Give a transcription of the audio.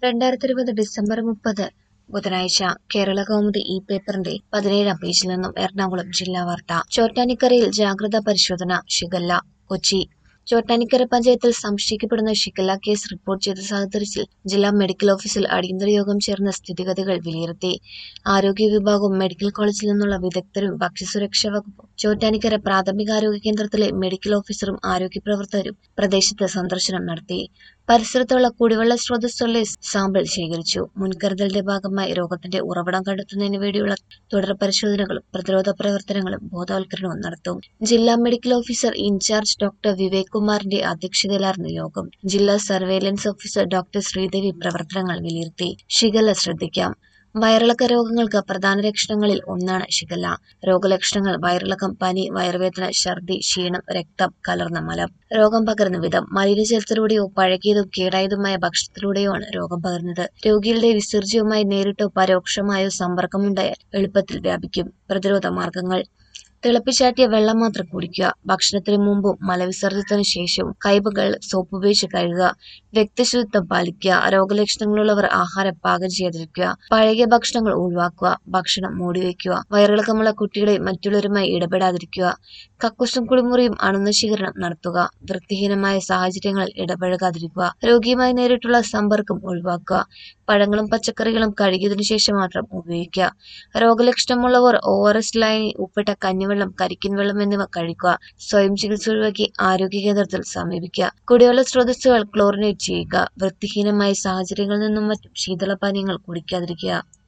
2020 December 30 ബുധനാഴ്ച കേരളകൗമുദി ഈ പേപ്പറിന്റെ 17-ാം പേജിൽ നിന്നും എറണാകുളം ജില്ലാ വാർത്ത. ചോറ്റാനിക്കരയിൽ ജാഗ്രതാ പരിശോധന. ഷിഗല്ല. കൊച്ചി. ചോറ്റാനിക്കര പഞ്ചായത്തിൽ സംശയിക്കപ്പെടുന്ന ഷിഗല്ല കേസ് റിപ്പോർട്ട് ചെയ്ത സാഹചര്യത്തിൽ ജില്ലാ മെഡിക്കൽ ഓഫീസിൽ അടിയന്തര യോഗം ചേർന്ന് സ്ഥിതിഗതികൾ വിലയിരുത്തി. ആരോഗ്യ വിഭാഗവും മെഡിക്കൽ കോളേജിൽ നിന്നുള്ള വിദഗ്ധരും ഭക്ഷ്യസുരക്ഷാ വകുപ്പും ചോറ്റാനിക്കര പ്രാഥമികാരോഗ്യ കേന്ദ്രത്തിലെ മെഡിക്കൽ ഓഫീസറും ആരോഗ്യ പ്രവർത്തകരും പ്രദേശത്ത് സന്ദർശനം നടത്തി. പരിസരത്തുള്ള കുടിവെള്ള സ്രോതസ്സുകളിലെ സാമ്പിൾ ശേഖരിച്ചു. മുൻകരുതലിന്റെ ഭാഗമായി രോഗത്തിന്റെ ഉറവിടം കണ്ടെത്തുന്നതിന് വേണ്ടിയുള്ള തുടർ പരിശോധനകളും പ്രതിരോധ പ്രവർത്തനങ്ങളും ബോധവൽക്കരണവും നടത്തും. ജില്ലാ medical officer in charge doctor Vivek കുമാറിന്റെ അധ്യക്ഷതയിലായിരുന്നു യോഗം. ജില്ലാ സർവേലൻസ് ഓഫീസർ ഡോക്ടർ ശ്രീദേവി പ്രവർത്തനങ്ങൾ വിലയിരുത്തി. ഷിഗല്ല ശ്രദ്ധിക്കാം. വയറിളക്ക രോഗങ്ങൾക്ക് പ്രധാന ലക്ഷണങ്ങളിൽ ഒന്നാണ് ഷിഗല്ല. രോഗലക്ഷണങ്ങൾ വയറിളക്കം, പനി, വയറുവേദന, ഛർദി, ക്ഷീണം, രക്തം കലർന്ന മലം. രോഗം പകരുന്ന വിധം മലിനജലത്തിലൂടെയോ പഴകിയതും കേടായതുമായ ഭക്ഷണത്തിലൂടെയോ ആണ് രോഗം പകരുന്നത്. രോഗികളുടെ വിസർജ്യവുമായി നേരിട്ടോ പരോക്ഷമായോ സമ്പർക്കമുണ്ടായാൽ എളുപ്പത്തിൽ വ്യാപിക്കും. പ്രതിരോധ മാർഗങ്ങൾ: തിളപ്പിച്ചാറ്റിയ വെള്ളം മാത്രം കുടിക്കുക. ഭക്ഷണത്തിന് മുമ്പും മലവിസർജ്ജനത്തിനു ശേഷവും കൈകൾ സോപ്പ് ഉപയോഗിച്ച് കഴുകുക. വ്യക്തിശുചിത്വം പാലിക്കുക. രോഗലക്ഷണങ്ങളുള്ളവർ ആഹാരം പാകം ചെയ്യാതിരിക്കുക. പഴകിയ ഭക്ഷണങ്ങൾ ഒഴിവാക്കുക. ഭക്ഷണം മൂടിവെക്കുക. വയറിളക്കമുള്ള കുട്ടികളെ മറ്റുള്ളവരുമായി ഇടപെടാതിരിക്കുക. കക്കൂസും കുളിമുറിയും അണുനശീകരണം നടത്തുക. വൃത്തിഹീനമായ സാഹചര്യങ്ങളിൽ ഇടപഴകാതിരിക്കുക. രോഗിയുമായി നേരിട്ടുള്ള സമ്പർക്കം ഒഴിവാക്കുക. പഴങ്ങളും പച്ചക്കറികളും കഴുകിയതിനു ശേഷം മാത്രം ഉപയോഗിക്കുക. രോഗലക്ഷണമുള്ളവർ ORS ലായനി, ഉപ്പിട്ട കഞ്ഞിവെള്ളം, കരിക്കിൻ വെള്ളം എന്നിവ കഴിക്കുക. സ്വയം ചികിത്സ ഒഴിവാക്കി ആരോഗ്യ കേന്ദ്രത്തിൽ സമീപിക്കുക. കുടിവെള്ള സ്രോതസ്സുകൾ ക്ലോറിനേറ്റ് ചെയ്യുക. വൃത്തിഹീനമായ സാഹചര്യങ്ങളിൽ നിന്നും മറ്റും ശീതളപാനീയങ്ങൾ കുടിക്കാതിരിക്കുക.